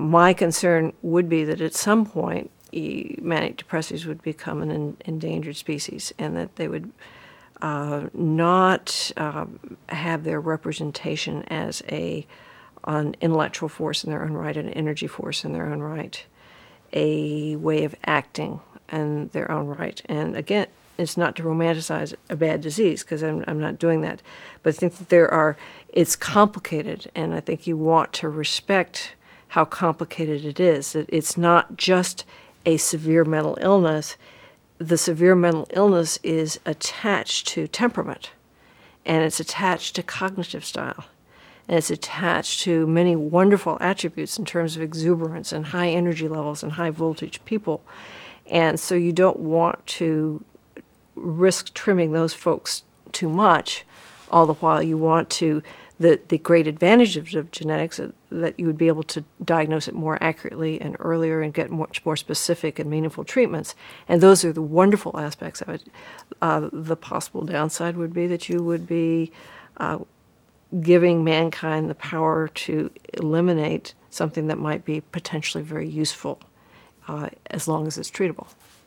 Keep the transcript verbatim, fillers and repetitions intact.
My concern would be that at some point, e- manic depressives would become an en- endangered species, and that they would uh, not um, have their representation as a an intellectual force in their own right, an energy force in their own right, a way of acting in their own right. And again, it's not to romanticize a bad disease, because I'm, I'm not doing that, but I think that there are, it's complicated, and I think you want to respect how complicated it is. That it's not just a severe mental illness. The severe mental illness is attached to temperament, and it's attached to cognitive style, and it's attached to many wonderful attributes in terms of exuberance and high energy levels and high voltage people. And so you don't want to risk trimming those folks too much, all the while you want to, the, the great advantage of, of genetics, uh, that you would be able to diagnose it more accurately and earlier and get much more specific and meaningful treatments. And those are the wonderful aspects of it. Uh, the possible downside would be that you would be uh, giving mankind the power to eliminate something that might be potentially very useful, uh, as long as it's treatable.